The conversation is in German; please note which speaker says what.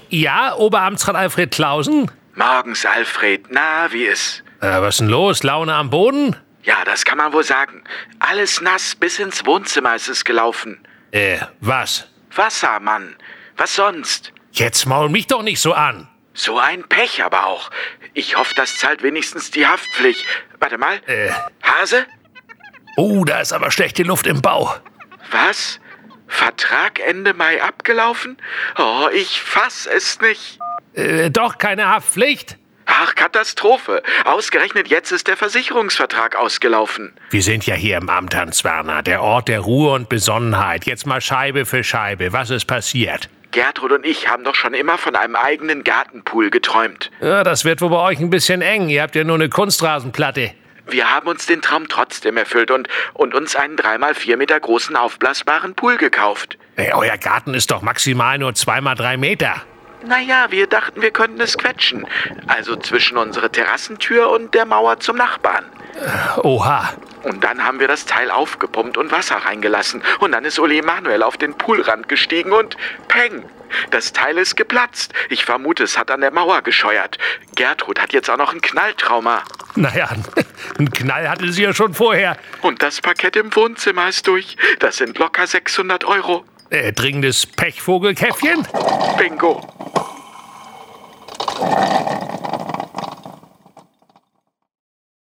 Speaker 1: Ja, Oberamtsrat Alfred Clausen?
Speaker 2: Morgens, Alfred. Na, wie ist?
Speaker 1: Was ist denn los? Laune am Boden?
Speaker 2: Ja, das kann man wohl sagen. Alles nass, bis ins Wohnzimmer ist es gelaufen.
Speaker 1: Was?
Speaker 2: Wasser, Mann. Was sonst?
Speaker 1: Jetzt maul mich doch nicht so an.
Speaker 2: So ein Pech aber auch. Ich hoffe, das zahlt wenigstens die Haftpflicht. Warte mal. Hase?
Speaker 1: Da ist aber schlechte Luft im Bauch.
Speaker 2: Was? Vertrag Ende Mai abgelaufen? Oh, ich fass es nicht.
Speaker 1: Doch keine Haftpflicht?
Speaker 2: Ach, Katastrophe. Ausgerechnet jetzt ist der Versicherungsvertrag ausgelaufen.
Speaker 1: Wir sind ja hier im Amt, Hans Werner, der Ort der Ruhe und Besonnenheit. Jetzt mal Scheibe für Scheibe. Was ist passiert?
Speaker 2: Gertrud und ich haben doch schon immer von einem eigenen Gartenpool geträumt.
Speaker 1: Ja, das wird wohl bei euch ein bisschen eng. Ihr habt ja nur eine Kunstrasenplatte.
Speaker 2: Wir haben uns den Traum trotzdem erfüllt und uns einen 3x4 Meter großen aufblasbaren Pool gekauft.
Speaker 1: Euer Garten ist doch maximal nur 2x3 Meter.
Speaker 2: Naja, wir dachten, wir könnten es quetschen. Also zwischen unsere Terrassentür und der Mauer zum Nachbarn.
Speaker 1: Oha.
Speaker 2: Und dann haben wir das Teil aufgepumpt und Wasser reingelassen. Und dann ist Uli Emanuel auf den Poolrand gestiegen und peng! Das Teil ist geplatzt. Ich vermute, es hat an der Mauer gescheuert. Gertrud hat jetzt auch noch ein Knalltrauma.
Speaker 1: Naja, einen Knall hatte sie ja schon vorher.
Speaker 2: Und das Parkett im Wohnzimmer ist durch. Das sind locker 600 Euro.
Speaker 1: Dringendes Pechvogelkäffchen?
Speaker 2: Bingo.